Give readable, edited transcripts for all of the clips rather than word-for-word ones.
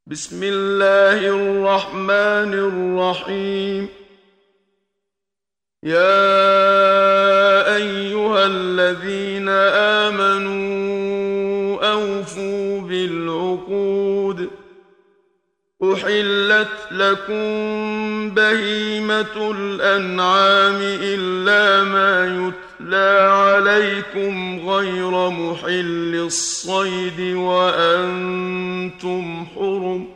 بسم الله الرحمن الرحيم. يا أيها الذين آمنوا أوفوا بالعقود. أحلت لكم بهيمة الأنعام إلا ما يتلى عليكم غير محل الصيد وأنتم حرم.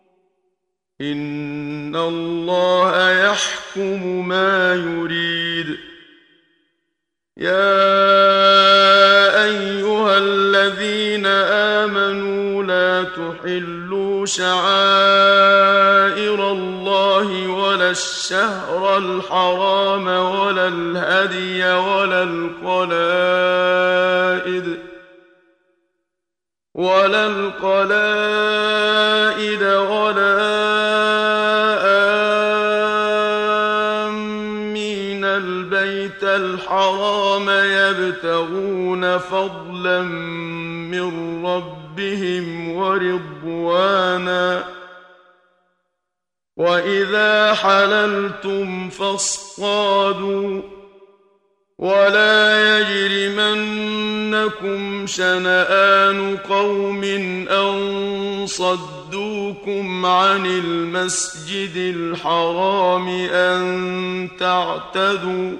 إن الله يحكم ما يريد. يا أيها الذين آمنوا لا تحلوا شعائر الله ولا الشهر الحرام ولا الهدي ولا القلائد ولا آمين البيت الحرام يبتغون فضلا من ربهم ورضوانا. وإذا حللتم فاصطادوا ولا يجرمنكم شنآن قوم أن صدوكم عن المسجد الحرام أن تعتدوا.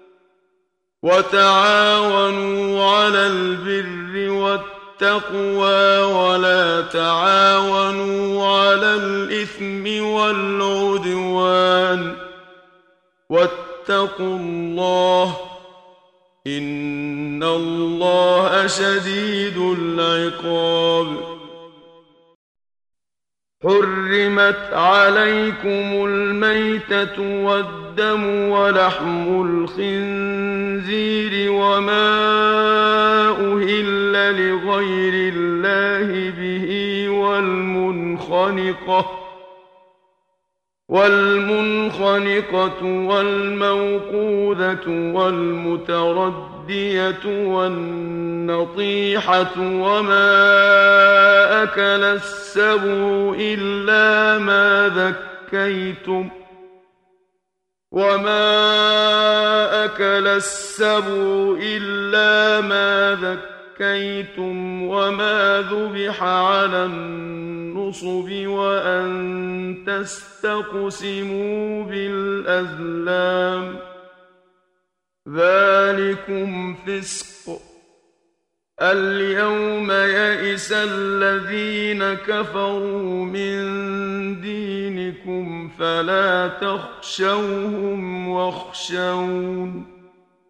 وتعاونوا على البر والتقوى ولا تعاونوا على الإثم والعدوان. واتقوا الله إن الله شديد العقاب. حرمت عليكم الميتة والدم ولحم الخنزير وما أهل لغير الله به والمنخنقة والموقوذة والمتردية والنطيحة وما أكل السبع إلا ما ذكيتم وما ذبح على النصب وأن تستقسموا بالأزلام. ذلكم فسق. اليوم يئس الذين كفروا من دينكم فلا تخشوهم واخشون.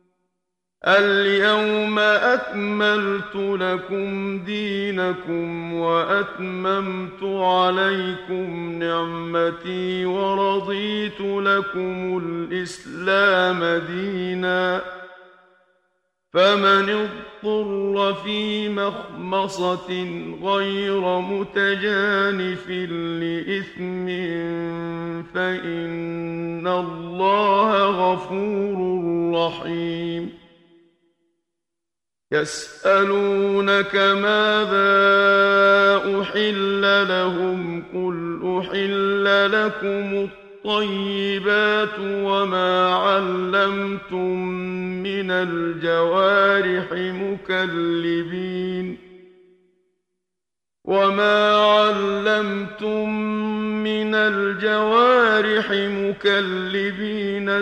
اليوم أكملت لكم دينكم وأتممت عليكم نعمتي ورضيت لكم الإسلام دينا. فمن اضطر في مخمصة غير متجانف لإثم فإن الله غفور رحيم. يسألونك ماذا أحل لهم قل أحل لكم الطيبات وما علمتم من الجوارح مكلبين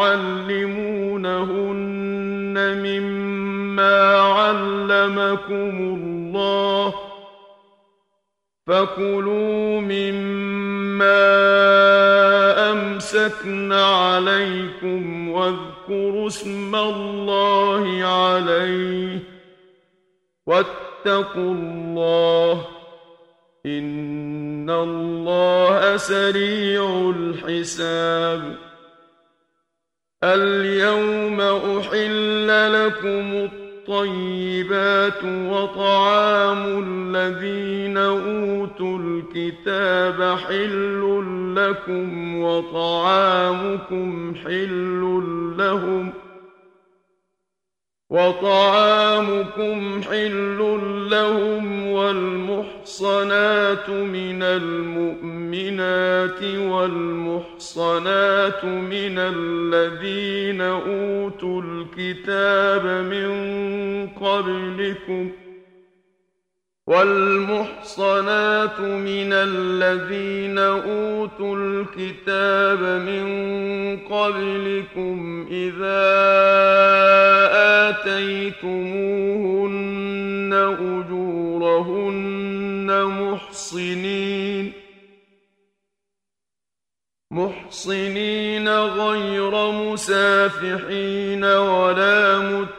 تعلمونهن مما علمكم الله فكلوا مما أمسكن عليكم واذكروا اسم الله عليه واتقوا الله إن الله سريع الحساب. اليوم أحل لكم الطيبات وطعام الذين أوتوا الكتاب حل لكم وطعامكم حل لهم وطعامكم حل لهم والمحصنات من المؤمنات والمحصنات من الذين أوتوا الكتاب من قبلكم إذا آتيتموهن أجورهن محصنين غير مسافحين ولا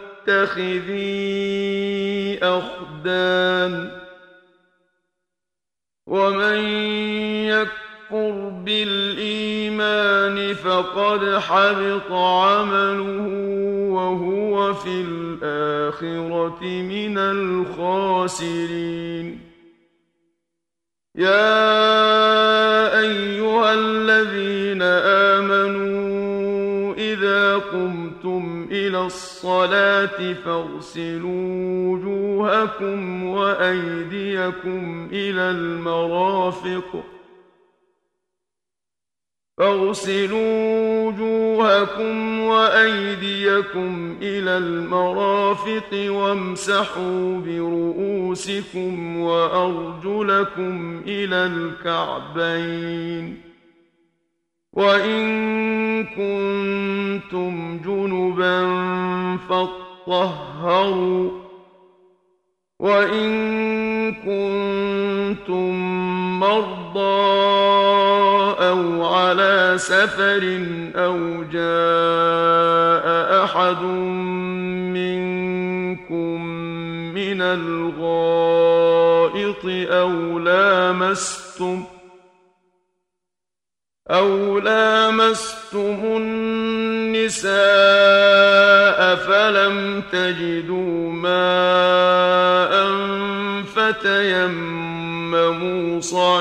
متخذي أخدان ومن يكفر بالإيمان فقد حبط عمله وهو في الآخرة من الخاسرين يا أيها الذين آمنوا إذا قمتم إلى الصلاة فاغسلوا وجوهكم وأيديكم إلى المرافق وامسحوا برؤوسكم وأرجلكم إلى الكعبين وإن كنتم جنبا فاطهروا وإن كنتم مرضى أو على سفر أو جاء أحد منكم من الغائط أو لامستم النساء فلم تجدوا ماء فتيمموا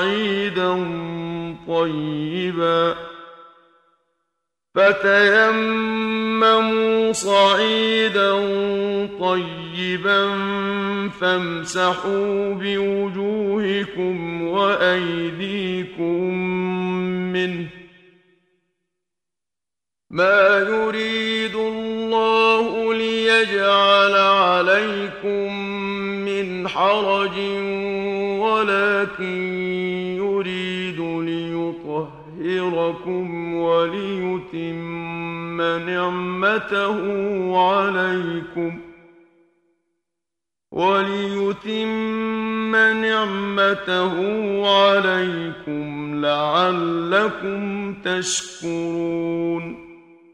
صعيدا طيبا فامسحوا بوجوهكم وأيديكم منه ما يريد الله ليجعل عليكم من حرج ولكن يريد ليطهركم وليتم نعمته عليكم لعلكم تشكرون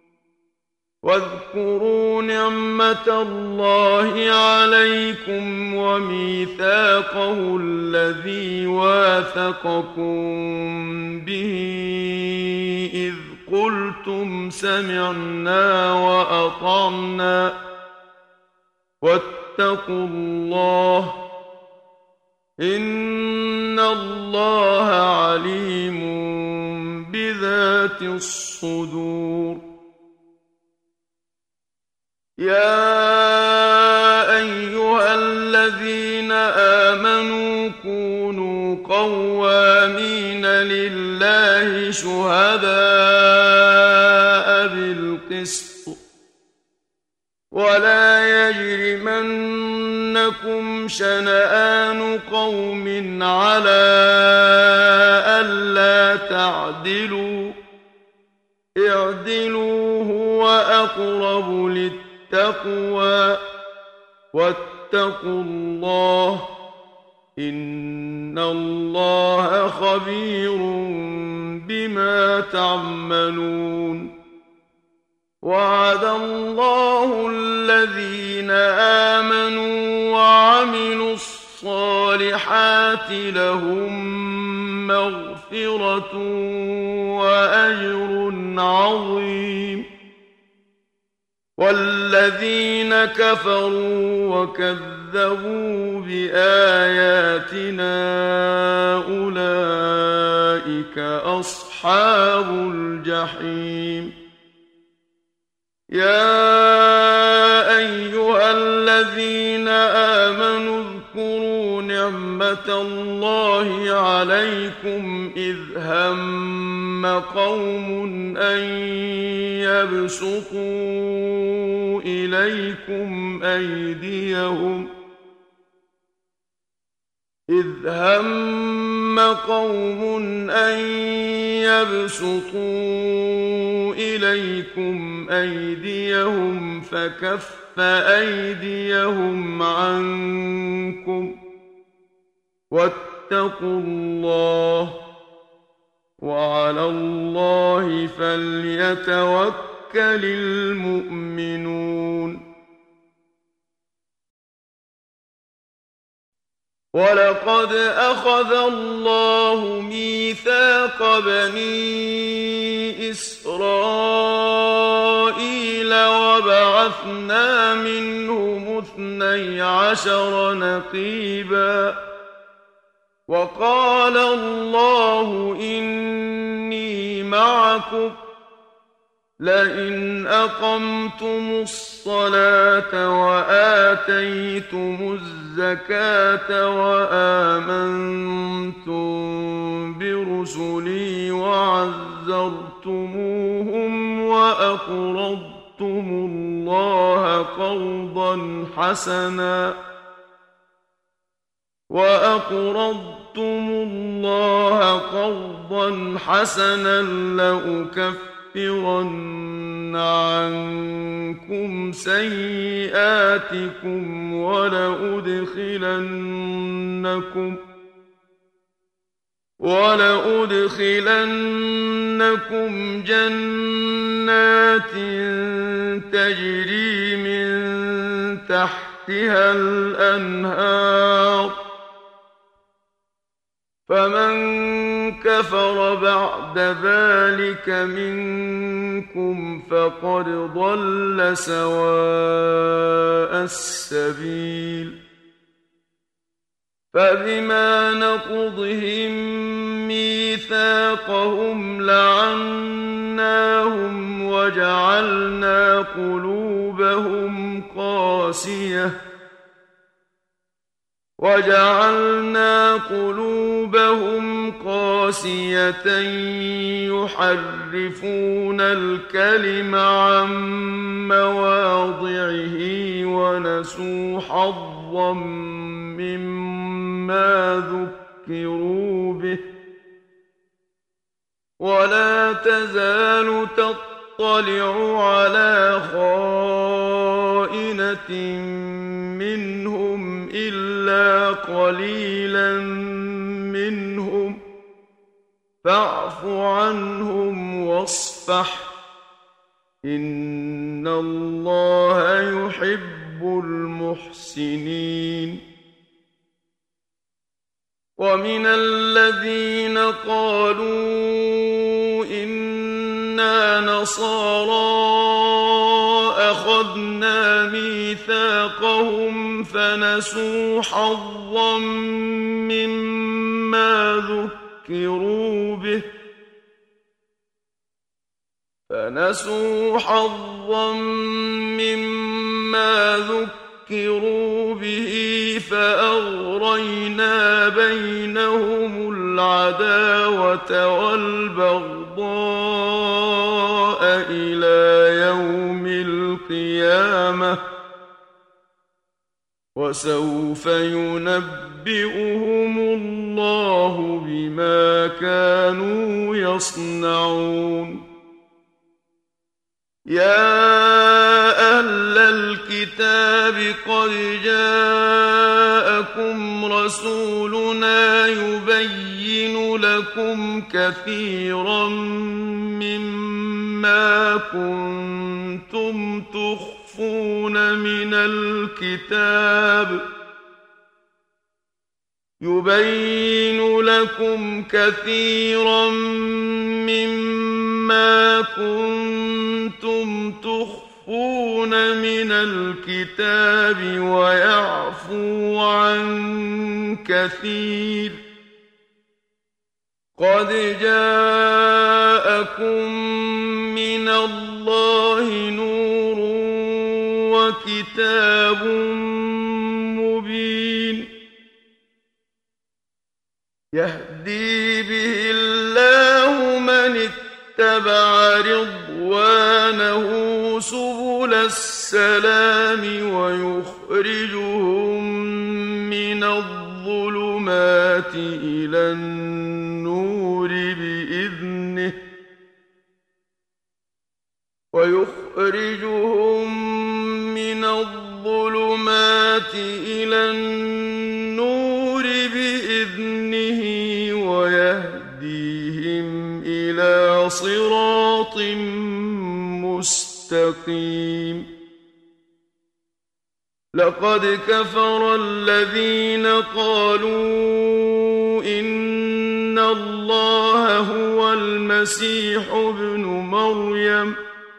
واذكروا نعمة الله عليكم وميثاقه الذي واثقكم به إذ قلتم سمعنا وأطعنا واتقوا الله إن الله عليم بذات الصدور يا أيها الذين آمنوا كونوا قوامين لله شهداء بالقسط ولا يجرمنكم شنآن قوم على ألا تعدلوا اعدلوا هو أقرب للتقوى واتقوا الله إن الله خبير بما تعملون وعد الله الذين آمنوا وعملوا الصالحات لهم مغفرة وأجر عظيم والذين كفروا وكذبوا بآياتنا أولئك أصحاب الجحيم يا أيها نعمة الله عليكم إذ هم قوم أن يبسطوا إليكم أيديهم فكف أيديهم عنكم واتقوا الله وعلى الله فليتوكل المؤمنون ولقد أخذ الله ميثاق بني إسرائيل وبعثنا منهم 12 نقيبا وقال الله إني معكم لئن أقمتم الصلاة وآتيتم الزكاة وآمنتم برسلي وعزرتموهم وأقرضتم الله قرضا حسنا لأكفرن عنكم سيئاتكم ولأدخلنكم جنات تجري من تحتها الأنهار فمن كفر بعد ذلك منكم فقد ضل سواء السبيل فبما نقضهم ميثاقهم لعناهم وجعلنا قلوبهم قاسية يحرفون الكلم عن مواضعه ونسوا حظا مما ذكروا به ولا تزال تطلع على خائنة منهم إلا قليلا منهم فاعف عنهم واصفح إن الله يحب المحسنين ومن الذين قالوا إنا نصارى أخذنا ميثاقهم فنسوا حظا مما ذكروا به فأغرينا بينهم العداوة والبغضاء إلى يوم القيامة وسوف ينبئهم الله بما كانوا يصنعون يا أهل الكتاب قد جاءكم رسولنا يبين لكم كثيرا مما كنتم تخفون من الكتاب ويعفو عن كثير قد جاءكم من الله نور وكتاب مبين يهدي به الله من اتبع رضوانه سبل السلام ويخرجهم من الظلمات إلى النور بإذنه ويهديهم إلى صراط مستقيم لقد كفر الذين قالوا إن الله هو المسيح ابن مريم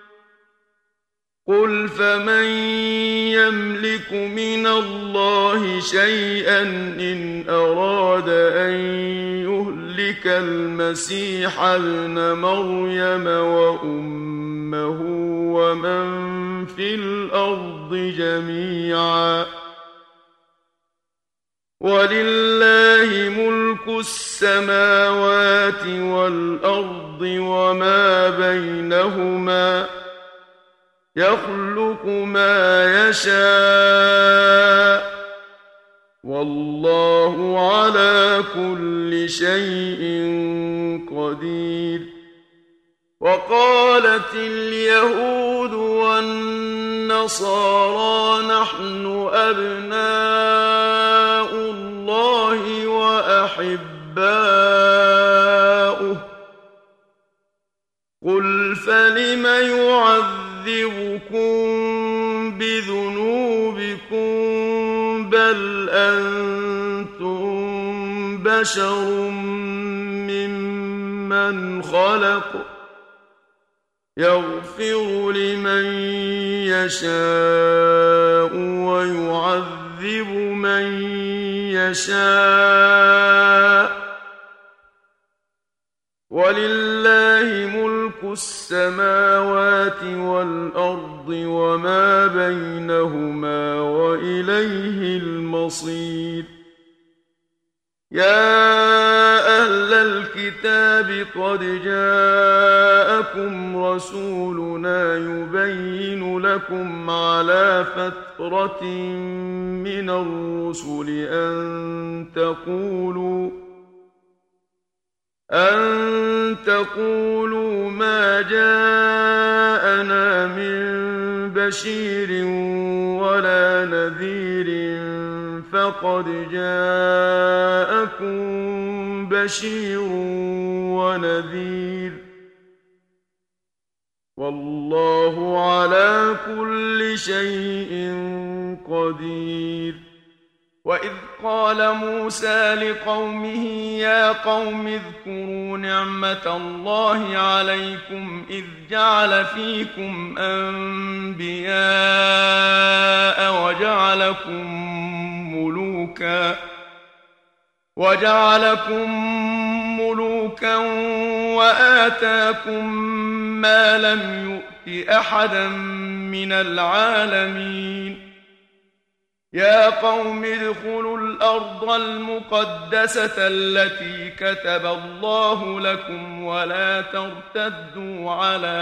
قل فمن يملك من الله شيئا إن أراد أن يهلك المسيح ابن مريم وأمه ومن في الأرض جميعا ولله ملك السماوات والأرض وما بينهما يخلق ما يشاء والله على كل شيء قدير وقالت اليهود والنصارى نحن أبناء الله وأحباؤه قل فلم يعذبكم بذنوبكم بل أنتم بشر ممن خلق يغفر لمن يشاء ويعذب من يشاء ولله ملك السماوات والأرض وما بينهما وإليه المصير يا أهل الكتاب قد جاءكم رسولنا يبين لكم على فترة من الرسل أن تقولوا ما جاءنا من بشير ولا نذير فقد جاءكم بشير ونذير والله على كل شيء قدير وإذ قال موسى لقومه يا قوم اذكروا نعمة الله عليكم إذ جعل فيكم أنبياء وجعلكم ملوكا وآتاكم ما لم يؤت أحدا من العالمين يا قوم ادخلوا الأرض المقدسة التي كتب الله لكم ولا ترتدوا على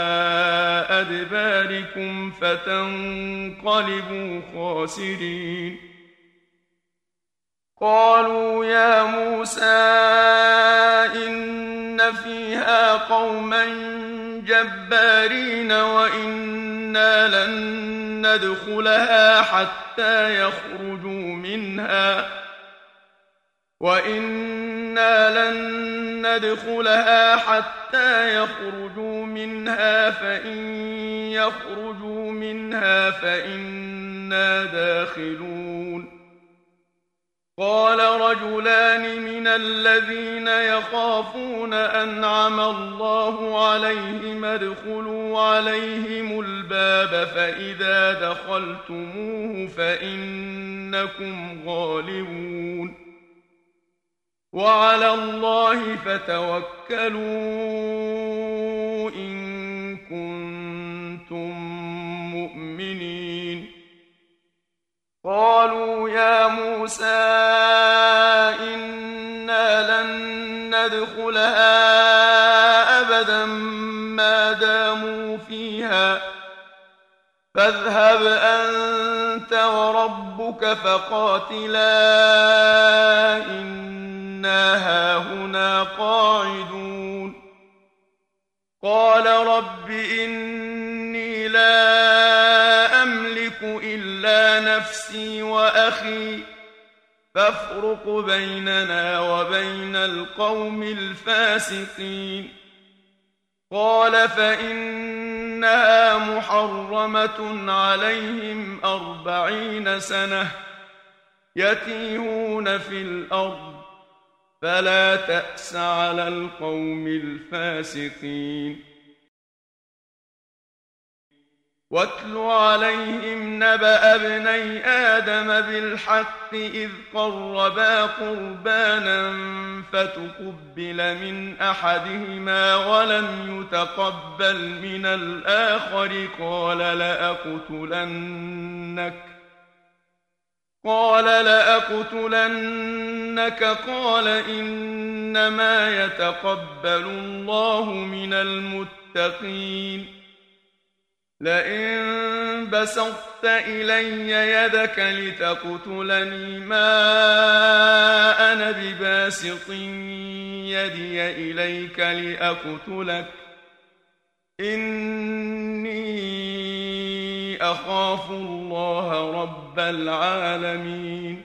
أدباركم فتنقلبوا خاسرين قالوا يا موسى إن فيها قوما جبارين وإنا لن ندخلها حتى يخرجوا منها فإن يخرجوا منها فإنا داخلون قال رجلان من الذين يخافون أنعم الله عليهم ادخلوا عليهم الباب فإذا دخلتموه فإنكم غالبون وعلى الله فتوكلوا إن كنتم مؤمنين قالوا يا موسى إنا إنا لن ندخلها أبدا ما داموا فيها فاذهب أنت وربك فقاتلا إنا هاهنا قاعدون قال رب إني لا أملك إلا نفسي وأخي فافرق بيننا وبين القوم الفاسقين قال فإنها محرمة عليهم 40 سنة يتيهون في الأرض فلا تأس على القوم الفاسقين واتل عليهم نبأ ابني آدم بالحق إذ قربا قربانا فتقبل من أحدهما ولم يتقبل من الآخر قال لأقتلنك قال إنما يتقبل الله من المتقين لئن بسطت إلي يدك لتقتلني ما أنا بباسط يدي إليك لأقتلك إني أخاف الله رب العالمين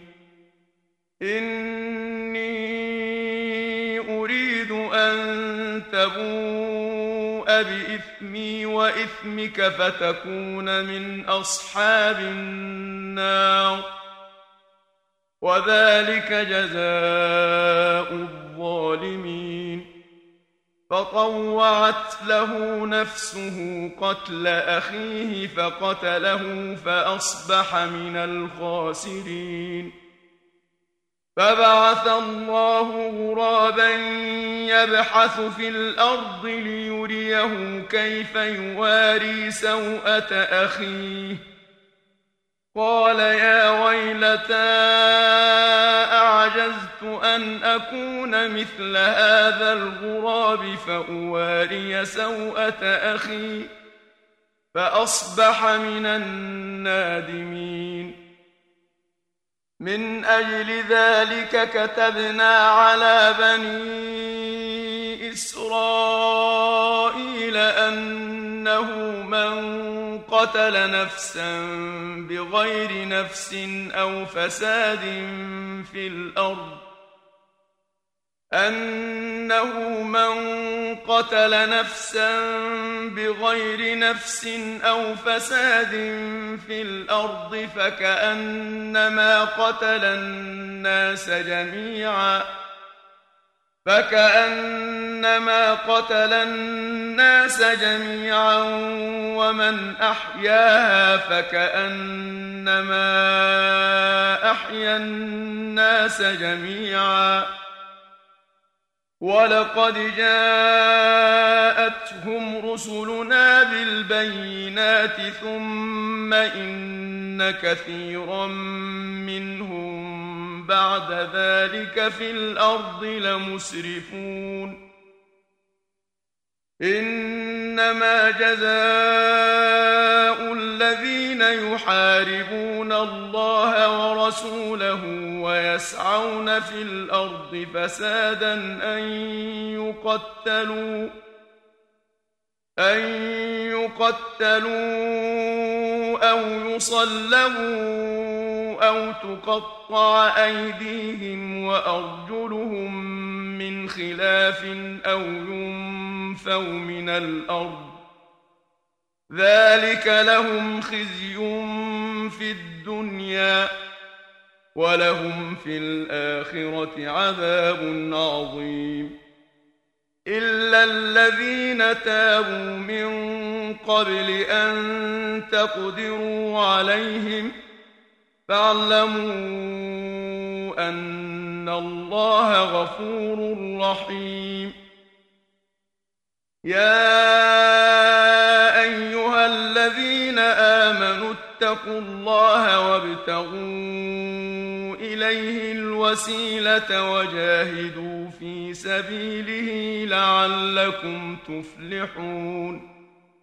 إني أريد أن تبوء بإثمي وإثمك فتكون من أصحاب النار وذلك جزاء الظالمين فطوعت له نفسه قتل أخيه فقتله فأصبح من الخاسرين فبعث الله غرابا يبحث في الأرض ليريه كيف يواري سوءة أخيه قال يا ويلتى أعجزت أن أكون مثل هذا الغراب فأواري سوءة أخي فأصبح من النادمين من أجل ذلك كتبنا على بني إسرائيل أنه من قتل نفسا بغير نفس أو فساد في الأرض فكأنما قتل الناس جميعا ومن أحياها فكأنما أحيا الناس جميعا ولقد جاءتهم رسلنا بالبينات ثم إن كثيرا منهم بعد ذلك في الأرض لمسرفون إنما جزاء الذين يحاربون الله ورسوله ويسعون في الأرض فسادا أن يقتلوا أو يصلبوا أو تقطع أيديهم وأرجلهم من خلاف أو ينفوا من الأرض ذلك لهم خزي في الدنيا ولهم في الآخرة عذاب عظيم إلا الذين تابوا من قبل أن تقدروا عليهم فاعلموا أن الله غفور رحيم يا أيها الذين آمنوا اتقوا الله وابتغوا إليه الوسيلة وجاهدوا في سبيله لعلكم تفلحون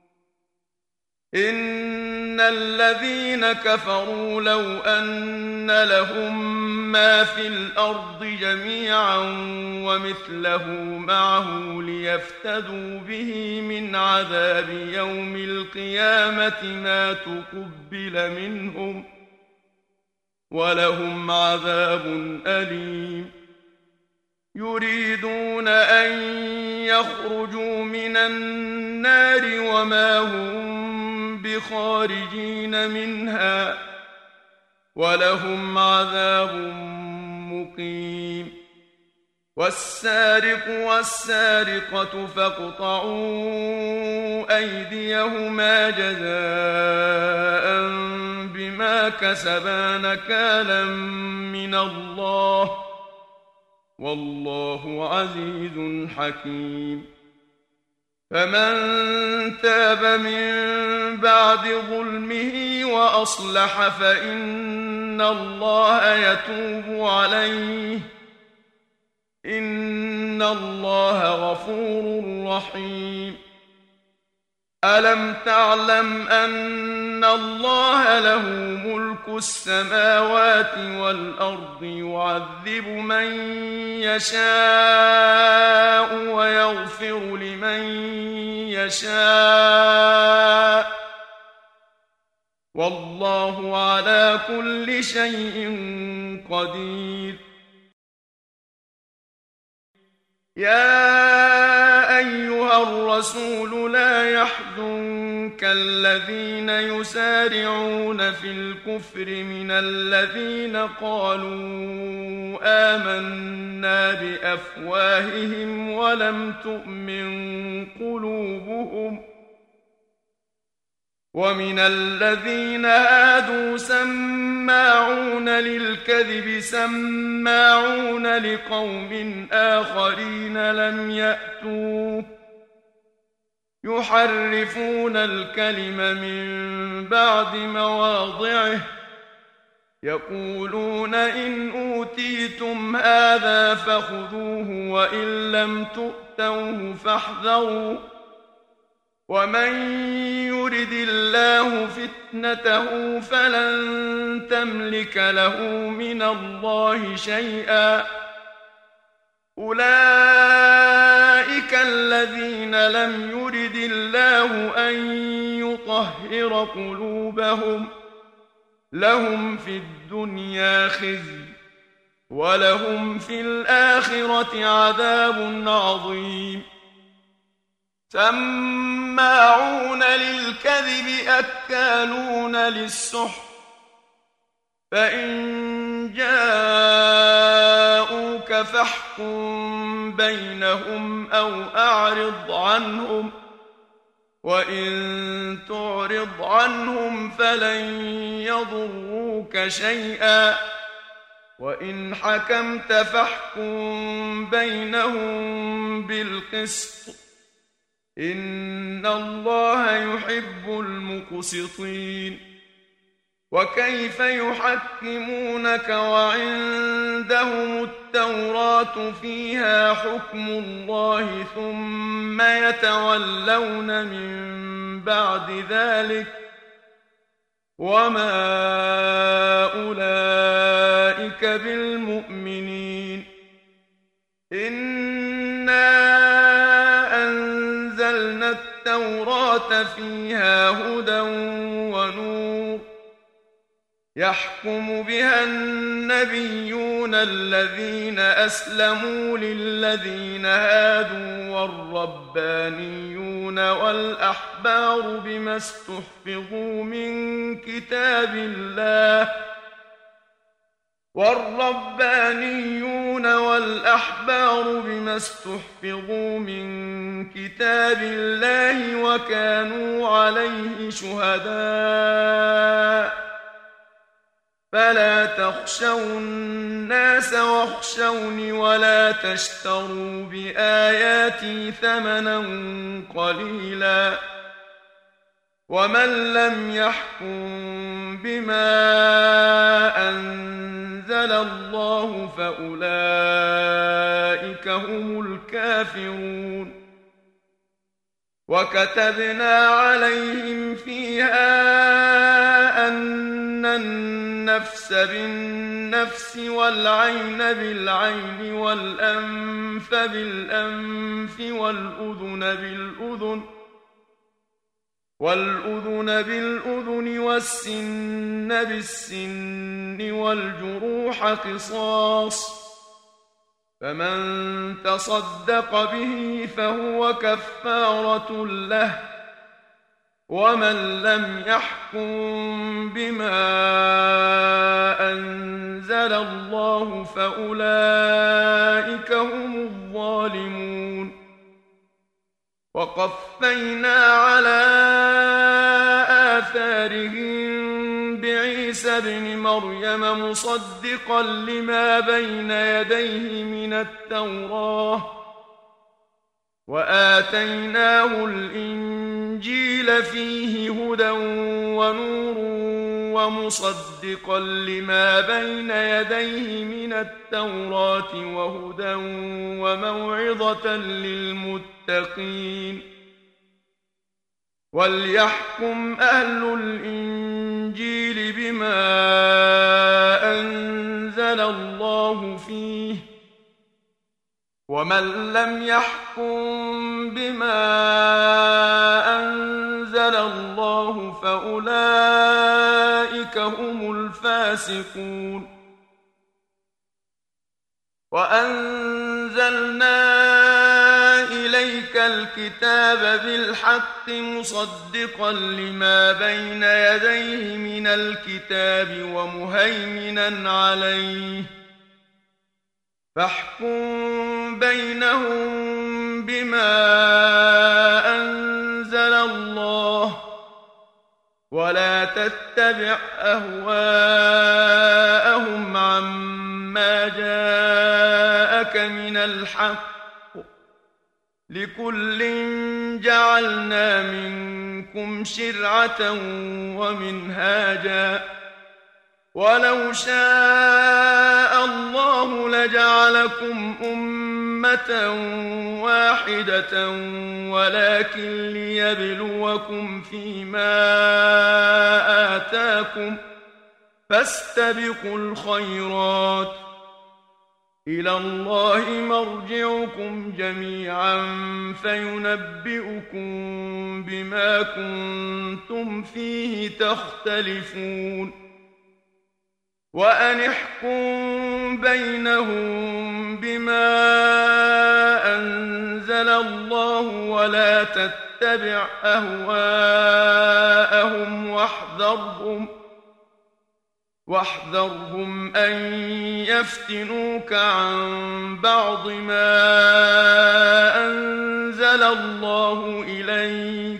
إن الذين كفروا لو أن لهم ما في الأرض جميعا ومثله معه ليفتدوا به من عذاب يوم القيامة ما تقبل منهم ولهم عذاب أليم يريدون أن يخرجوا من النار وما هم بخارجين منها ولهم عذاب مقيم والسارق والسارقة فاقطعوا أيديهما جزاء بما كسبا نكالا من الله والله عزيز حكيم فمن تاب من بعد ظلمه وأصلح فإن الله يتوب عليه إن الله غفور رحيم ألم تعلم أن الله له ملك السماوات والأرض يعذب من يشاء ويغفر لمن يشاء والله على كل شيء قدير يا أيها الرسول لا يحزنك الذين يسارعون في الكفر من الذين قالوا آمنا بأفواههم ولم تؤمن قلوبهم ومن الذين هادوا سماعون للكذب سماعون لقوم آخرين لم يأتوك يحرفون الكلم من بعد مواضعه يقولون إن أوتيتم هذا فخذوه وإن لم تؤتوه فاحذروا ومن يرد الله فتنته فلن تملك له من الله شيئا أولئك الذين لم يرد الله أن يطهر قلوبهم لهم في الدنيا خزي ولهم في الآخرة عذاب عظيم سماعون للكذب أكالون للسحت فإن جاءوك فاحكم بينهم أو أعرض عنهم وإن تعرض عنهم فلن يضروك شيئا وإن حكمت فاحكم بينهم بالقسط إن الله يحب المقسطين وكيف يحكمونك وعندهم التوراة فيها حكم الله ثم يتولون من بعد ذلك وما أولئك بالمؤمنين إنا أنزلنا التوراة فيها هدى ونور يحكم بها النبيون الذين أسلموا للذين هادوا والربانيون والأحبار بما استحفظوا من كتاب الله وكانوا عليه شهداء فلا تخشوا الناس واخشوني ولا تشتروا بآياتي ثمنا قليلا ومن لم يحكم بما أنزل الله فأولئك هم الكافرون. وكتبنا عليهم فيها أن النفس بالنفس والعين بالعين والأنف بالأنف والأذن بالأذن والسن بالسن والجروح قصاص، فمن تصدق به فهو كفارة له، ومن لم يحكم بما أنزل الله فأولئك هم الظالمون. وقفينا على آثارهم بعيسى ابن مريم مصدقا لما بين يديه من التوراة، وآتيناه الإنجيل فيه هدى ونور ومصدقا لما بين يديه من التوراة وهدى وموعظة للمتقين. وليحكم أهل الإنجيل بما أنزل الله فيه، ومن لم يحكم بما أنزل الله فأولئك هم الفاسقون. وأنزلنا إليك الكتاب بالحق مصدقا لما بين يديه من الكتاب ومهيمنا عليه، فاحكم بينهم بما أنزل الله، ولا تتبع أهواءهم عما جاءك من الحق، لكل جعلنا منكم شرعة ومنهاجا، ولو شاء الله لجعلكم أمة واحدة ولكن ليبلوكم فيما آتاكم، فاستبقوا الخيرات، إلى الله مرجعكم جميعا فينبئكم بما كنتم فيه تختلفون. وأن احكم بينهم بما أنزل الله ولا تتبع أهواءهم واحذرهم أن يفتنوك عن بعض ما أنزل الله إليك،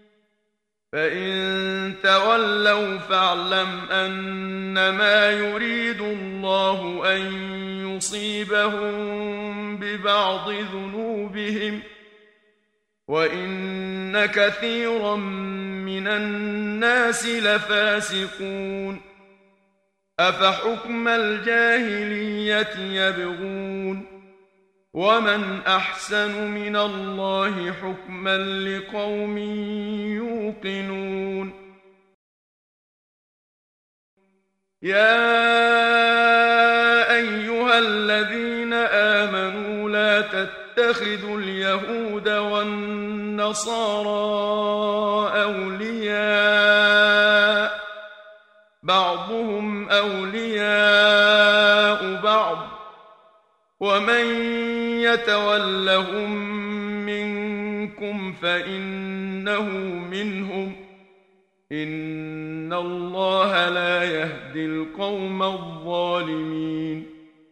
فإن تولوا فاعلم أنما يريد الله أن يصيبهم ببعض ذنوبهم، وإن كثيرا من الناس لفاسقون. أفحكم الجاهلية يبغون، ومن أحسن من الله حكما لقوم يوقنون. يا أيها الذين آمنوا لا تتخذوا اليهود والنصارى أولياء، بعضهم أولياء بعض، ومن يتولهم منكم فإنه منهم، إن الله لا يهدي القوم الظالمين.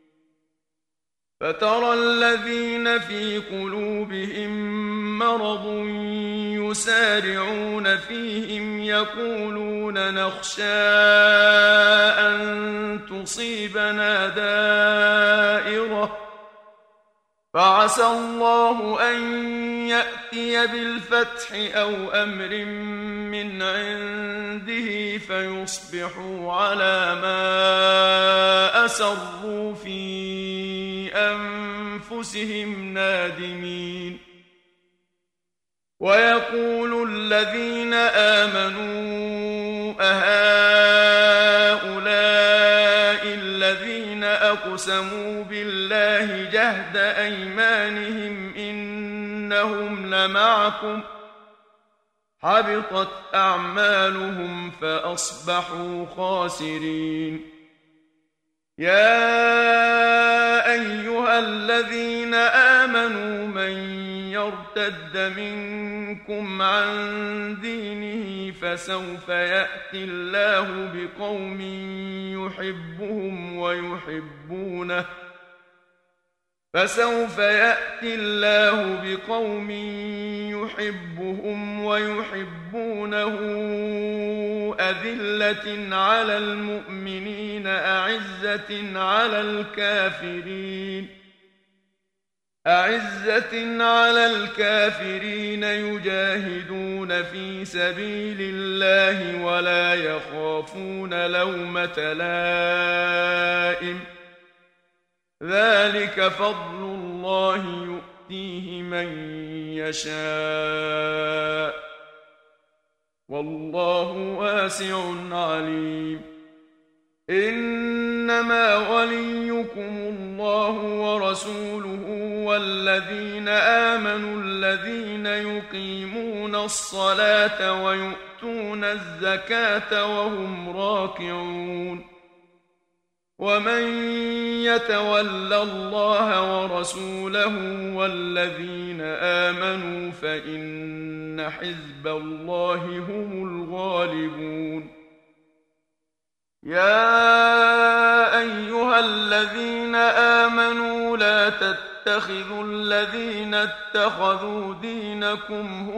فترى الذين في قلوبهم مرض يسارعون فيهم يقولون نخشى أن تصيبنا فعسى الله أن يأتي بالفتح أو أمر من عنده فيصبحوا على ما أسروا في أنفسهم نادمين. ويقول الذين آمنوا أهؤلاء الذين أقسموا بالله جهد أيمانهم إنهم لمعكم حبطت أعمالهم فأصبحوا خاسرين. يا أيها الذين آمنوا من يرتد منكم عن دينه فسوف يأتي الله بقوم يحبهم ويحبونه أذلة على المؤمنين أعزة على الكافرين يجاهدون في سبيل الله ولا يخافون لومة لائم ذلك فضل الله يؤتيه من يشاء والله واسع عليم. إنما وليكم الله ورسوله والذين آمنوا الذين يقيمون الصلاة ويؤتون الزكاة وهم راكعون. ومن يتول الله ورسوله والذين آمنوا فإن حزب الله هم الغالبون. يا أيها الذين آمنوا لا تتخذوا الذين اتخذوا دينكم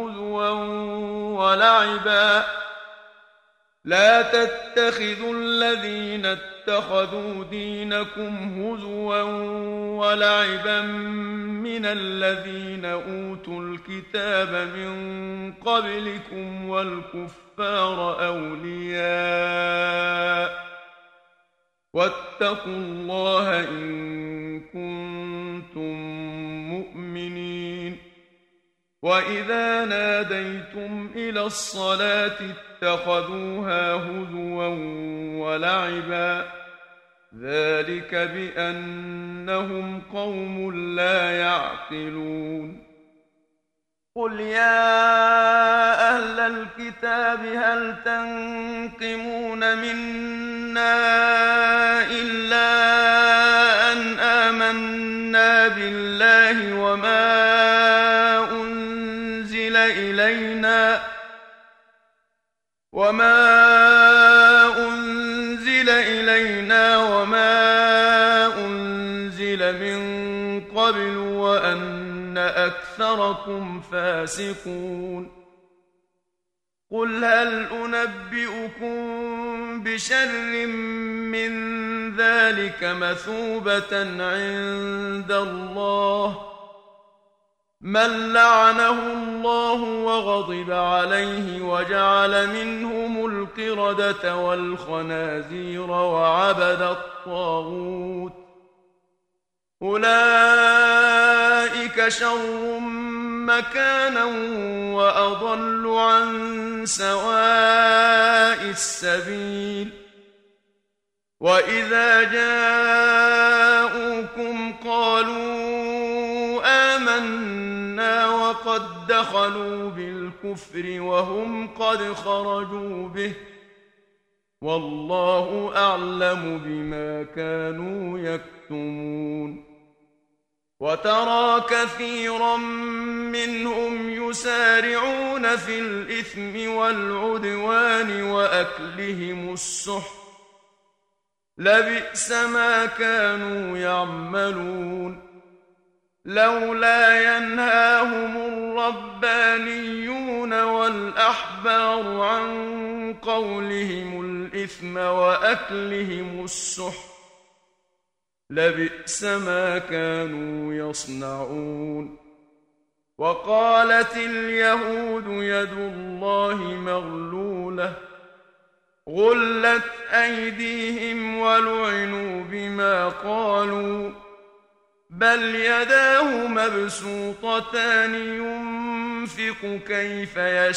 هزوا ولعبا من الذين أوتوا الكتاب من قبلكم والكفار أولياء واتقوا الله إن كنتم مؤمنين. وإذا ناديتم إلى الصلاة اتخذوها هزوا ولعبا ذلك بأنهم قوم لا يعقلون. قل يا أهل الكتاب هل تنقمون منا إلا أن آمنا بالله وما أنزل إلينا وما أنزل من قبل وأن أكثركم فاسقون. قل هل أنبئكم بشر من ذلك مثوبة عند الله من لعنه الله وغضب عليه وجعل منهم القردة والخنازير وعبد الطاغوت أولئك شر مكانا وأضل عن سواء السبيل. وإذا جاءوكم قالوا آمنا وقد دخلوا بالكفر وهم قد خرجوا به والله أعلم بما كانوا يكتمون. وترى كثيرا منهم يسارعون في الإثم والعدوان وأكلهم السحت لبئس ما كانوا يعملون. لولا ينهاهم الربانيون والأحبار عن قولهم الإثم وأكلهم السحت لبئس ما كانوا يصنعون. وقالت اليهود يد الله مغلولة غلت أيديهم ولعنوا بما قالوا بل يداه مبسوطتان ينفق كيف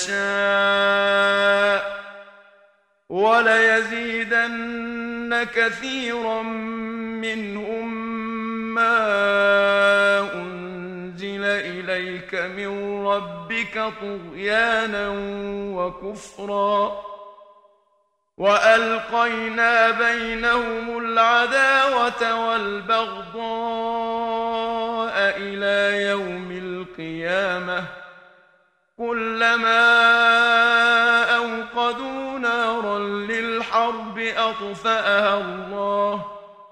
يشاء وليزيدن كثيرا منهم ما أنزل إليك من ربك طغيانا وكفرا وألقينا بينهم العداوة والبغضاء إلى يوم القيامة كلما أوقدوا نارا للحرب أطفأها الله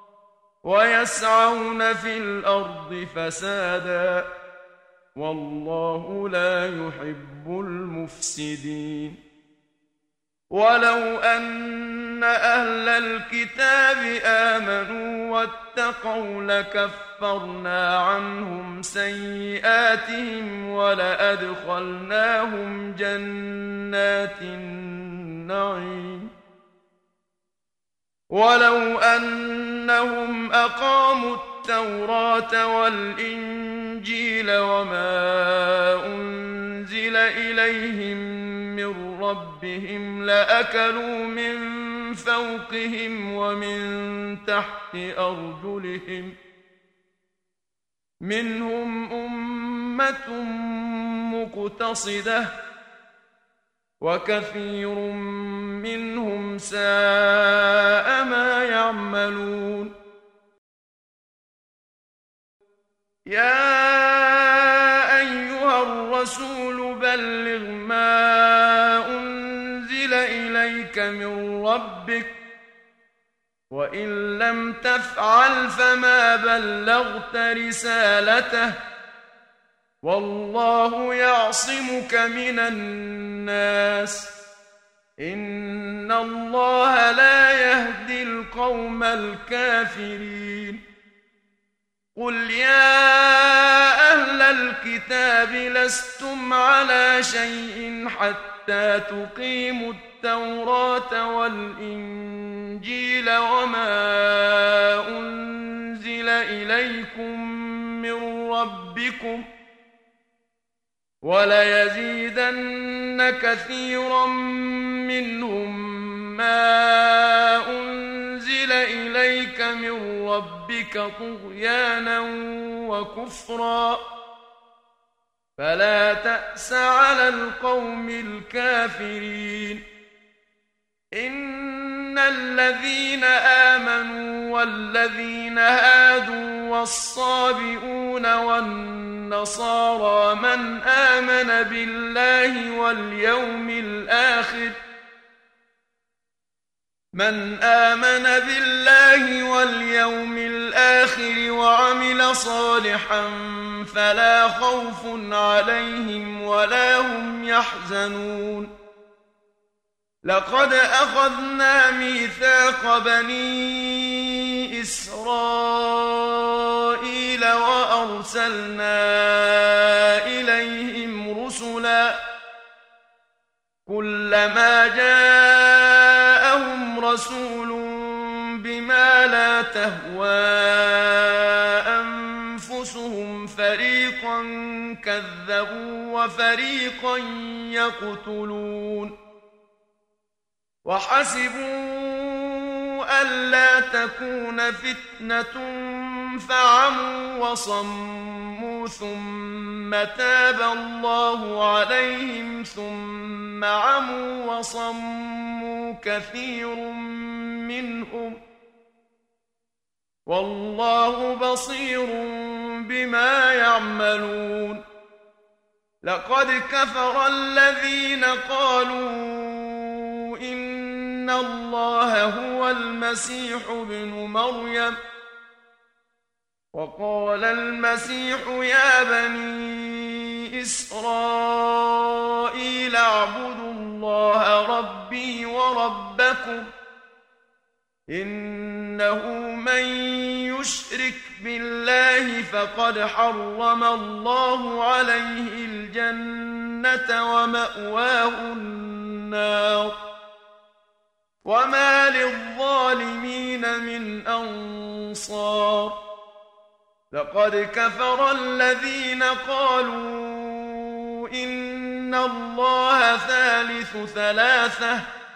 ويسعون في الأرض فسادا والله لا يحب المفسدين. ولو أن أهل الكتاب آمنوا واتقوا لكفرنا عنهم سيئاتهم ولأدخلناهم جنات النعيم. ولو أنهم أقاموا التوراة والإنجيل وما أنزل إليهم من ربهم لأكلوا من فوقهم ومن تحت أرجلهم منهم أمة مقتصدة وكثير منهم ساء ما يعملون. يا أيها الرسول بلغ ما أنزل إليك من ربك وإن لم تفعل فما بلغت رسالته والله يعصمك من الناس إن الله لا يهدي القوم الكافرين. قل يا أهل الكتاب لستم على شيء حتى تقيموا التوراة والإنجيل وما أنزل إليكم من ربكم وليزيدن كثيرا منهم ما أنزل إليك من ربك طغيانا وكفرا فلا تأس على القوم الكافرين. إن الذين آمنوا والذين هادوا والصابئون والنصارى من آمن بالله واليوم الآخر وعمل صالحا فلا خوف عليهم ولا هم يحزنون. لقد أخذنا ميثاق بني إسرائيل وأرسلنا إليهم رسلا كلما جاءهم رسول بما لا تهوى أنفسهم فريقا كذبوا وفريقا يقتلون. وحسبوا ألا تكون فتنة فعموا وصموا ثم تاب الله عليهم ثم عموا وصموا كثير منهم والله بصير بما يعملون. لقد كفر الذين قالوا إن الله هو المسيح ابن مريم وقال المسيح يا بني إسرائيل اعبدوا الله ربي وربكم إنه من يشرك بالله فقد حرم الله عليه الجنة ومأواه النار وما للظالمين من أنصار لقد كفر الذين قالوا إن الله ثالث ثلاثة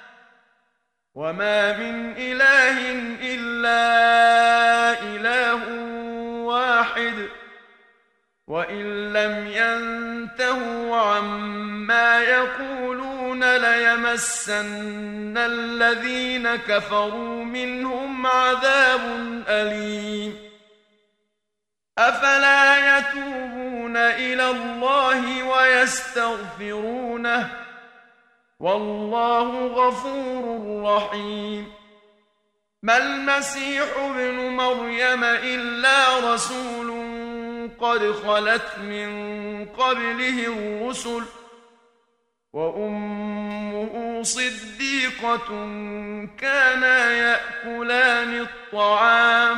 وما من إله إلا إله واحد وإن لم ينتهوا عما يقولون ليمسن الذين كفروا منهم عذاب أليم أفلا يتوبون إلى الله ويستغفرونه والله غفور رحيم ما المسيح ابن مريم إلا رسول قد خلت من قبله الرسل وأمه صديقة كانا يأكلان الطعام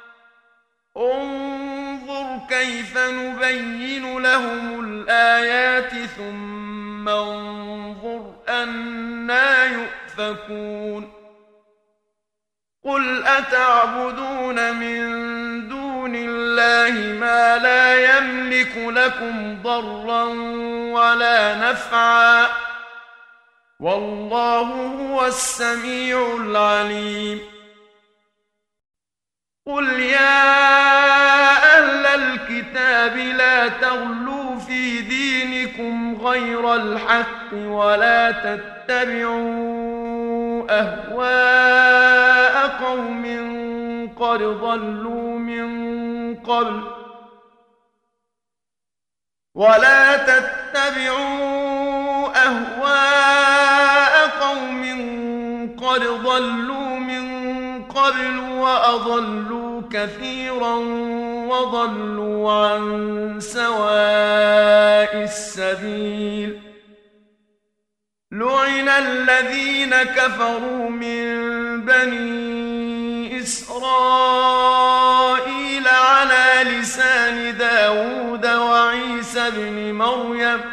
انظر كيف نبين لهم الآيات ثم انظر أنى يؤفكون قل أتعبدون من دون الله ما لا يملك لكم ضرا ولا نفعا والله هو السميع العليم قل يا أهل الكتاب لا تغلوا في دينكم غير الحق ولا تتبعوا أهواء قوم قد ضلوا من قبل وأضلوا كثيرا وضلوا عن سواء السبيل لعن الذين كفروا من بني إسرائيل على لسان داود وعيسى بن مريم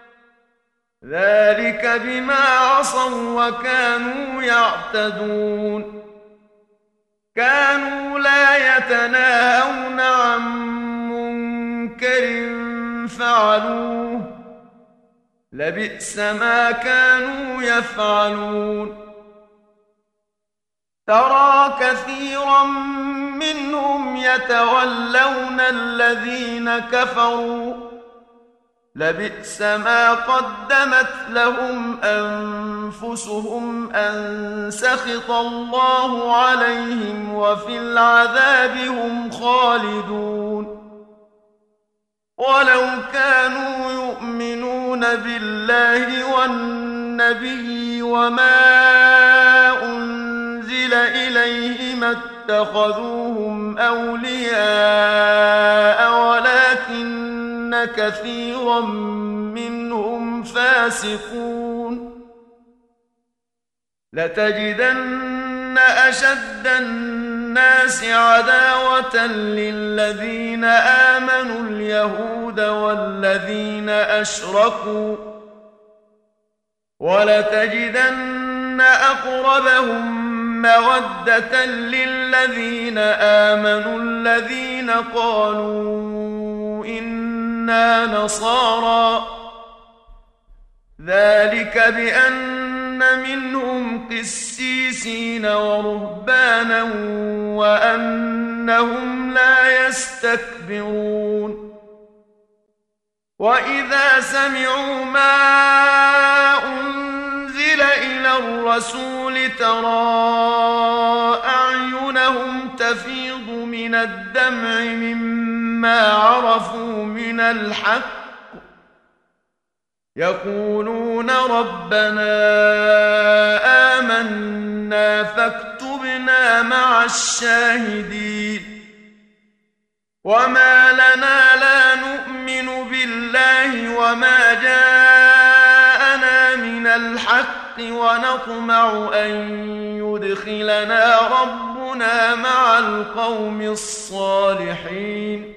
ذلك بما عصوا وكانوا يعتدون كانوا لا يتناهون عن منكر فعلوه لبئس ما كانوا يفعلون ترى كثيرا منهم يتولون الذين كفروا لبئس ما قدمت لهم أنفسهم أن سخط الله عليهم وفي العذاب هم خالدون ولو كانوا يؤمنون بالله والنبي وما أنزل إليه ما اتخذوهم أولياء ولكن كثيرا منهم فاسقون لتجدن أشد الناس عداوة للذين آمنوا اليهود والذين أشركوا ولتجدن أقربهم مودة للذين آمنوا الذين قالوا إنا نصارى ذلك بأن منهم قسيسين ورهبانا وأنهم لا يستكبرون وإذا سمعوا ما أنزل إلى الرسول ترى أعينهم تفيض من الدمع مما عرفوا من الحق يقولون ربنا آمنا فاكتبنا مع الشاهدين وما لنا لا نؤمن بالله وما جاءنا من الحق ونطمع أن يدخلنا ربنا ربنا مع القوم الصالحين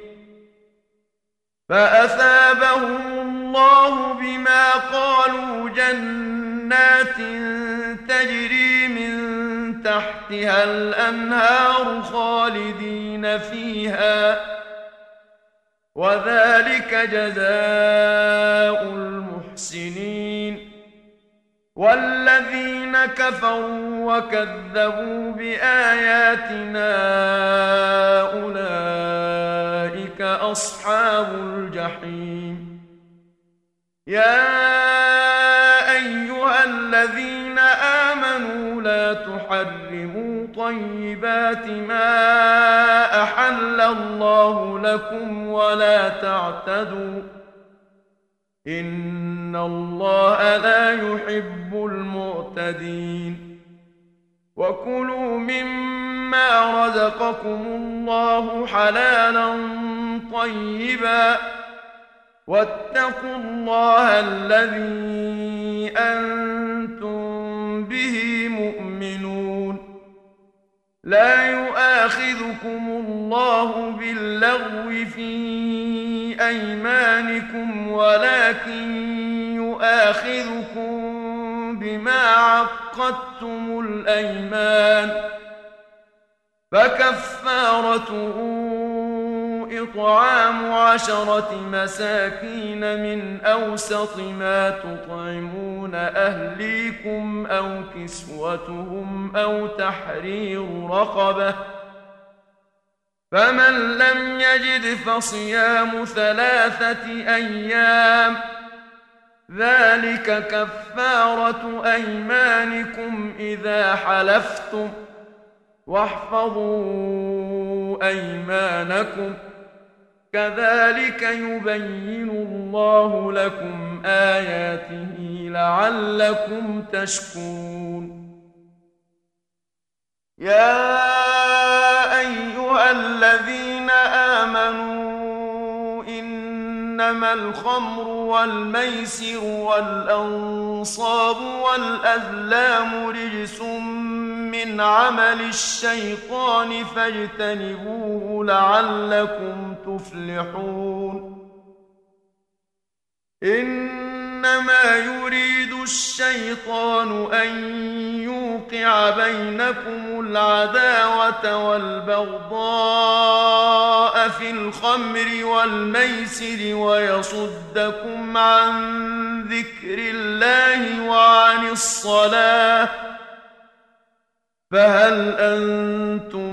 فأثابهم الله بما قالوا جنات تجري من تحتها الأنهار خالدين فيها وذلك جزاء المحسنين والذين كفروا وكذبوا بآياتنا أولئك أصحاب الجحيم يا أيها الذين آمنوا لا تحرموا طيبات ما أحل الله لكم ولا تعتدوا إن الله لا يحب المعتدين وكلوا مما رزقكم الله حلالا طيبا واتقوا الله الذي أنتم به مؤمنون لا يؤاخذكم الله باللغو في أيمانكم ولكن يؤاخذكم بما عقدتم الأيمان فكفارته إطعام 10 مساكين من أوسط ما تطعمون أهليكم أو كسوتهم أو تحرير رقبة فمن لم يجد فصيام 3 أيام ذلك كفارة أيمانكم إذا حلفتم واحفظوا أيمانكم كذلك يبين الله لكم آياته لعلكم تشكرون يا أيها الذين آمنوا إنما الخمر والميسر والأنصاب والأزلام رجس من عمل الشيطان فاجتنبوه لعلكم تفلحون إنما يريد الشيطان أن يوقع بينكم العداوة والبغضاء في الخمر والميسر ويصدكم عن ذكر الله وعن الصلاة فهل أنتم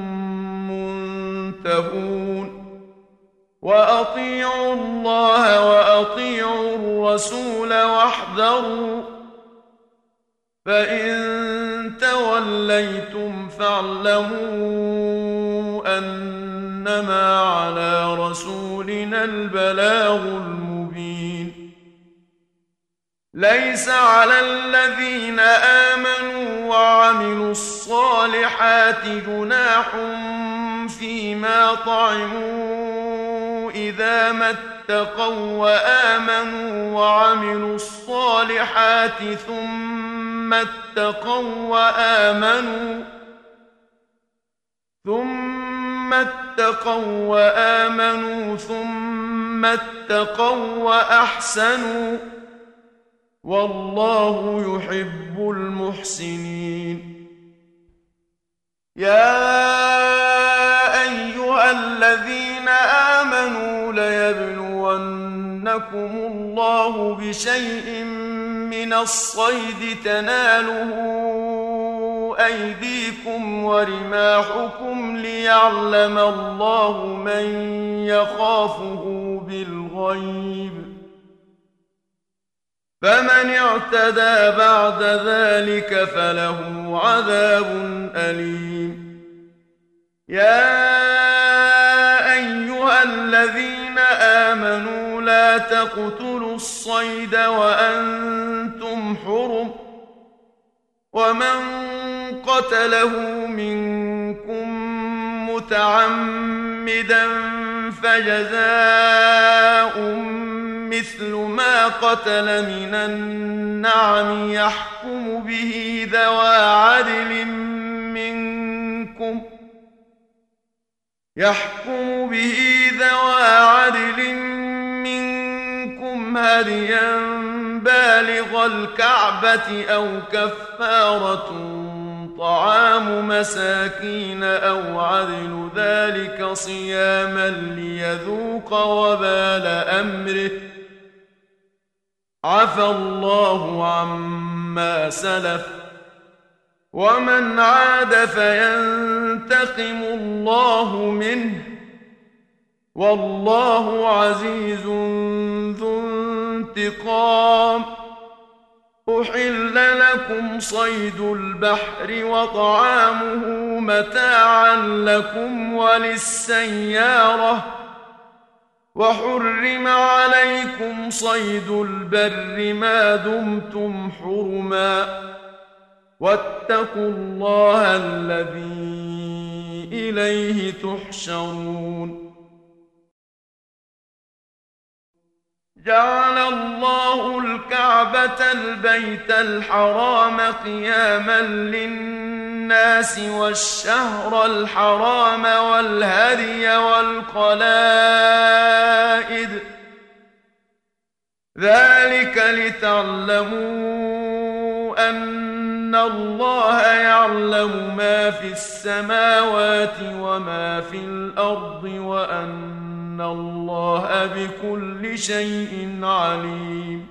منتهون وأطيعوا الله وأطيعوا الرسول واحذروا فإن توليتم فاعلموا أنما على رسولنا البلاغ المبين ليس على الذين آمنوا وعملوا الصالحات جناح فيما طعموا إذا ما اتقوا وآمنوا وعملوا الصالحات ثم اتقوا وآمنوا ثم اتقوا وأحسنوا والله يحب المحسنين يا أيها الذين آمنوا ليبلونكم الله بشيء من الصيد تناله أيديكم ورماحكم ليعلم الله من يخافه بالغيب فمن اعتدى بعد ذلك فله عذاب أليم يا أيها الذين آمنوا لا تقتلوا الصيد وأنتم حرم ومن قتله منكم متعمدا فجزاء مثل ما قتل من النعم يحكم به ذوى عدل منكم يحكم به ذوى عدل منكم هديا بالغ الكعبة أو كفارة طعام مساكين أو عدل ذلك صياما ليذوق وبال أمره عفى الله عما سلف ومن عاد فينتقم الله منه والله عزيز ذو انتقام أحل لكم صيد البحر وطعامه متاعا لكم وللسيارة وحرم عليكم صيد البر ما دمتم حرما واتقوا الله الذي إليه تحشرون جعل الله الكعبة البيت الحرام قياما للناس والشهر الحرام والهدي والقلائد ذلك لتعلموا أن الله يعلم ما في السماوات وما في الأرض وأن الله بكل شيء عليم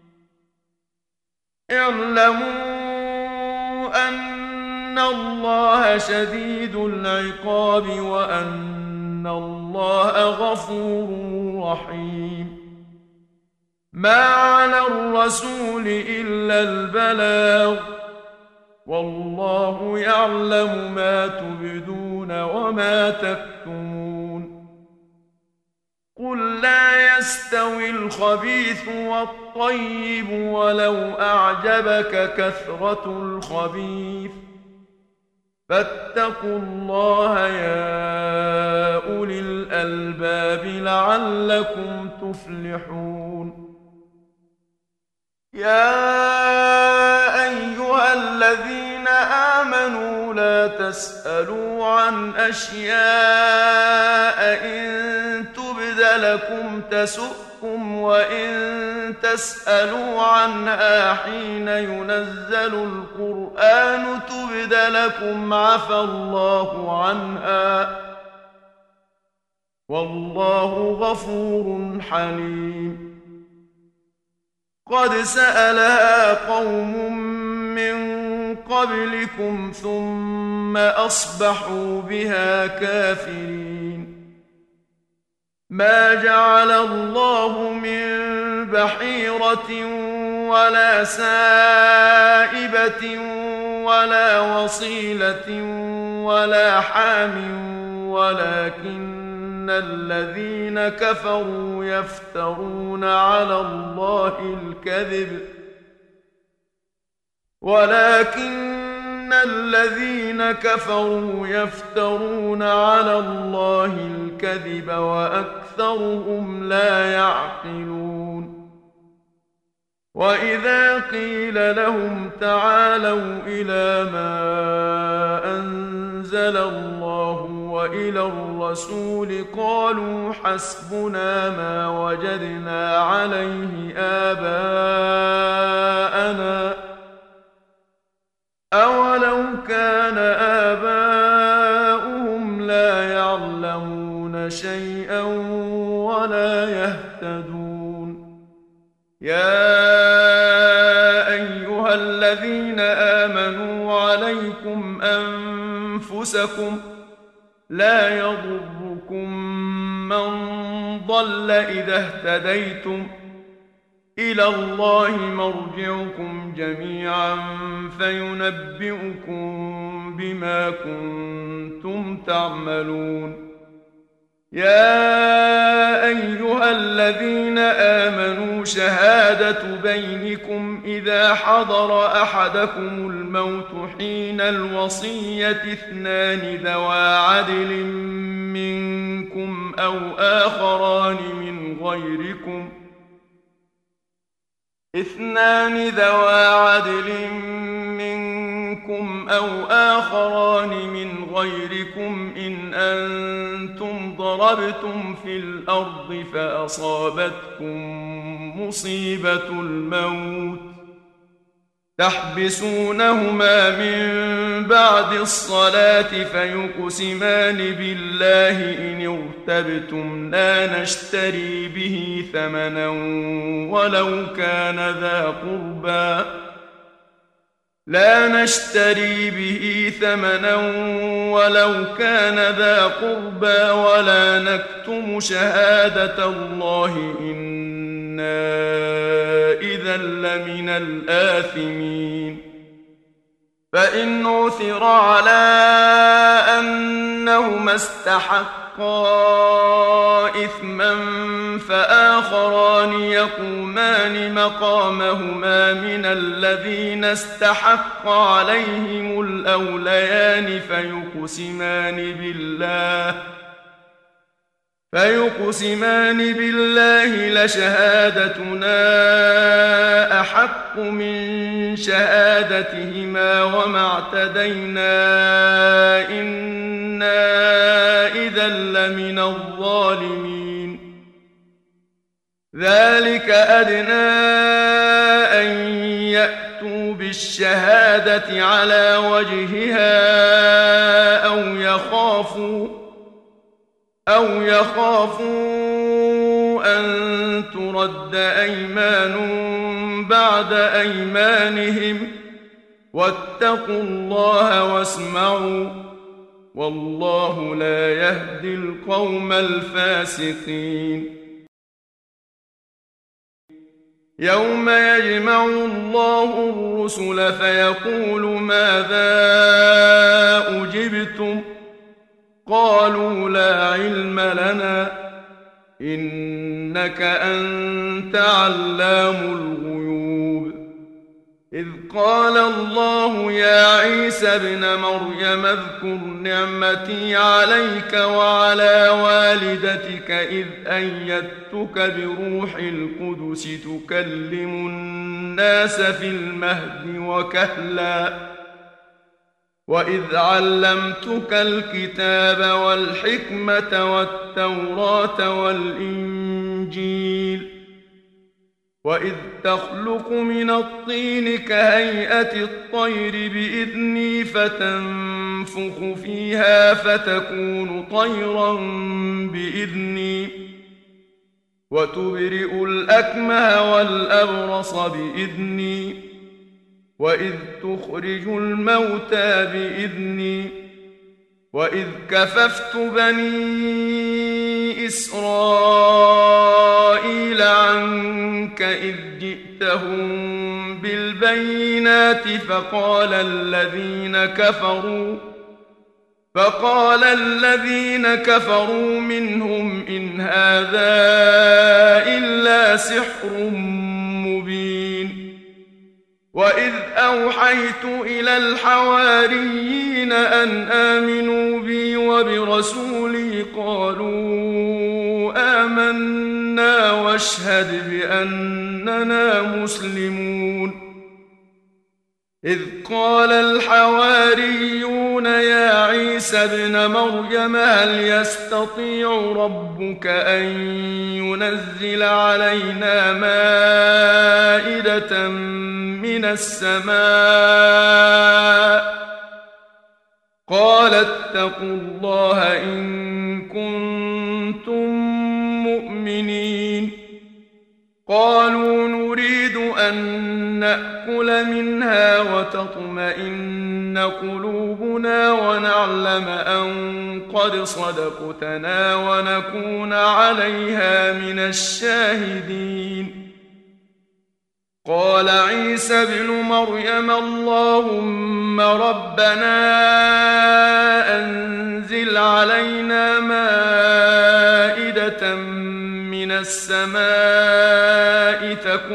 اعلموا أن الله شديد العقاب وأن الله غفور رحيم ما على الرسول إلا البلاغ والله يعلم ما تبدون وما تكتمون قل لا يستوي الخبيث والطيب ولو أعجبك كثرة الخبيث فاتقوا الله يا أولي الألباب لعلكم تفلحون يا أيها الذين آمنوا لا تسألوا عن أشياء إن تبد لكم تسؤكم وإن تسألوا عنها حين ينزل القرآن تبد لكم عفى الله عنها والله غفور حليم قد سألها قوم من قبلكم ثم أصبحوا بها كافرين ما جعل الله من بحيرة ولا سائبة ولا وصيلة ولا حام ولكن الذين كفروا يفترون على الله الكذب وأكثرهم لا يعقلون وإذا قيل لهم تعالوا إلى ما أنزل الله وإلى الرسول قالوا حسبنا ما وجدنا عليه آباءنا أولو كان آباؤهم لا يعلمون شيئا ولا يهتدون يا أيها الذين آمنوا عليكم أنفسكم لا يضركم من ضل إذا اهتديتم إلى الله مرجعكم جميعا فينبئكم بما كنتم تعملون يا أيها الذين آمنوا شهادة بينكم إذا حضر أحدكم الموت حين الوصية اثنان ذوى عدل منكم أو آخران من غيركم اثنان ذوا عدل منكم أو آخران من غيركم إن أنتم ضربتم في الأرض فأصابتكم مصيبة الموت تحبسونهما من بعد الصلاة فيقسمان بالله إن ارتبتم لا نشتري به ثمنا ولو كان ذا قربى ولا نكتم شهادة الله إنا إذا لمن الآثمين فإن عثر على أنهما استحقا إثما فآخران يقومان مقامهما من الذين استحق عليهم الأوليان فيقسمان بالله لشهادتنا أحق من شهادتهما وما اعتدينا إنا إذا لمن الظالمين ذلك أدنى أن يأتوا بالشهادة على وجهها أو يخافوا أن ترد أيمان بعد أيمانهم واتقوا الله واسمعوا والله لا يهدي القوم الفاسقين يوم يجمع الله الرسل فيقول ماذا أجبتم قالوا لا علم لنا إنك أنت علام الغيوب إذ قال الله يا عيسى ابن مريم اذكر نعمتي عليك وعلى والدتك إذ أيدتك بروح القدس تكلم الناس في المهد وكهلا وإذ علمتك الكتاب والحكمة والتوراة والإنجيل وإذ تخلق من الطين كهيئة الطير بإذني فتنفخ فيها فتكون طيرا بإذني وتبرئ الأكمه والأبرص بإذني وإذ تخرج الموتى بإذني وإذ كففت بني إسرائيل عنك إذ جئتهم بالبينات فقال الذين كفروا منهم إن هذا إلا سحر مبين وإذ أوحيت إلى الحواريين أن آمنوا بي وبرسولي قالوا آمنا واشهد بأننا مسلمون إذ قال الحواريون يا عيسى ابن مريم هل يستطيع ربك أن ينزل علينا مائدة من السماء قال اتقوا الله إن كنتم مؤمنين قالوا نريد أن نأكل منها وتطمئن قلوبنا ونعلم أن قد صدقتنا ونكون عليها من الشاهدين قال عيسى ابن مريم اللهم ربنا أنزل علينا مائدة من السماء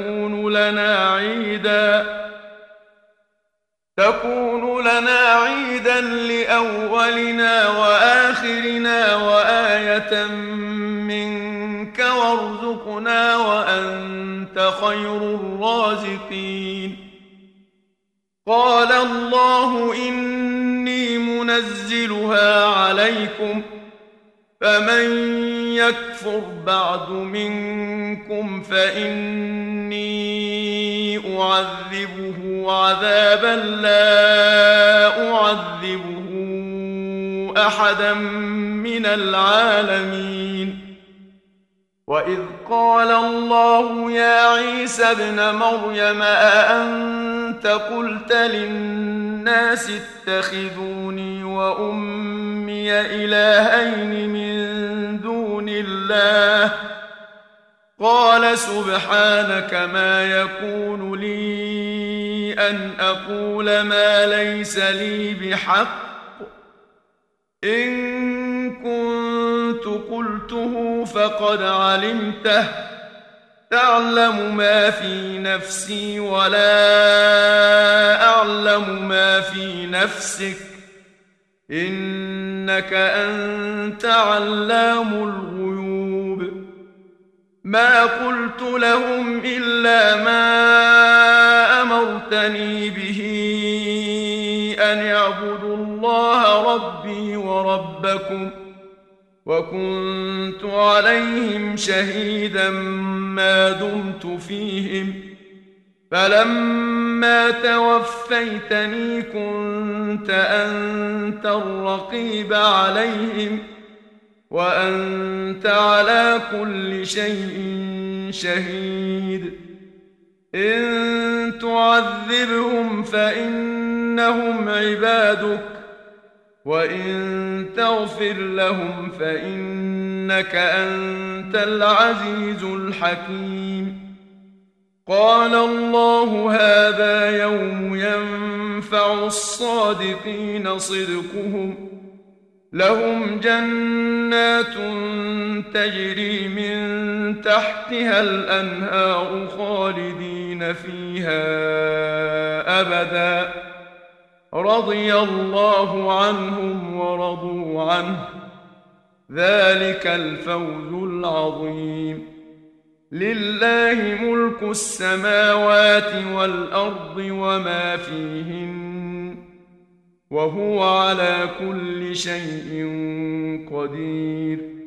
تكون لنا عيدا لأولنا وآخرنا وآية منك وارزقنا وارزقنا وأنت خير الرازقين. قال الله إني منزلها عليكم فمن يكفر بعد منكم فإني أعذبه عذابا لا أعذبه أحدا من العالمين. وإذ قال الله يا عيسى ابن مريم أأنت قلت للناس اتخذوني وأمي إلهين من دون الله قال سبحانك ما يكون لي أن أقول ما ليس لي بحق إن كنت قلته فقد علمته تعلم ما في نفسي ولا أعلم ما في نفسك إنك أنت علام الغيوب. ما قلت لهم إلا ما أمرتني به أن اعبدوا الله ربي وربكم وكنت عليهم شهيدا ما دمت فيهم فلما توفيتني كنت أنت الرقيب عليهم وأنت على كل شيء شهيد. إن تعذبهم فإنهم عبادك وإن تغفر لهم فإنك أنت العزيز الحكيم. قال الله هذا يوم ينفع الصادقين صدقهم لهم جنات تجري من تحتها الأنهار خالدين فيها أبدا رضي الله عنهم ورضوا عنه ذلك الفوز العظيم. لله ملك السماوات والأرض وما فيهن وهو على كل شيء قدير.